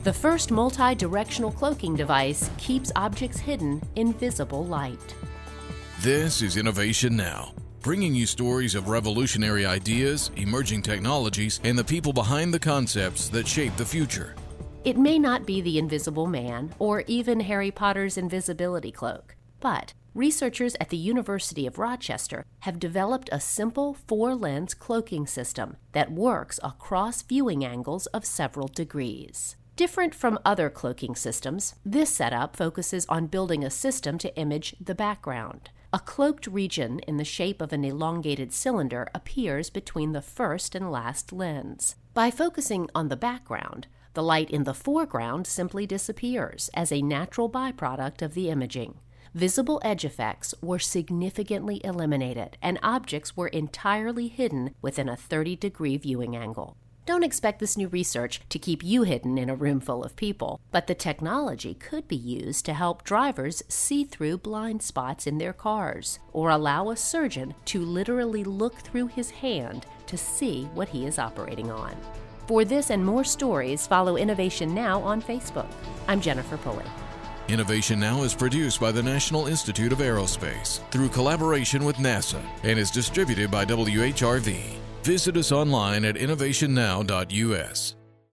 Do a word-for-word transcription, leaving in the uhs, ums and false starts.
The first multi-directional cloaking device keeps objects hidden in visible light. This is Innovation Now, bringing you stories of revolutionary ideas, emerging technologies, and the people behind the concepts that shape the future. It may not be the Invisible Man or even Harry Potter's invisibility cloak, but researchers at the University of Rochester have developed a simple four-lens cloaking system that works across viewing angles of several degrees. Different from other cloaking systems, this setup focuses on building a system to image the background. A cloaked region in the shape of an elongated cylinder appears between the first and last lens. By focusing on the background, the light in the foreground simply disappears as a natural byproduct of the imaging. Visible edge effects were significantly eliminated, and objects were entirely hidden within a thirty-degree viewing angle. Don't expect this new research to keep you hidden in a room full of people, but the technology could be used to help drivers see through blind spots in their cars, or allow a surgeon to literally look through his hand to see what he is operating on. For this and more stories, follow Innovation Now on Facebook. I'm Jennifer Pulley. Innovation Now is produced by the National Institute of Aerospace through collaboration with NASA and is distributed by W H R V. Visit us online at innovation now dot U S.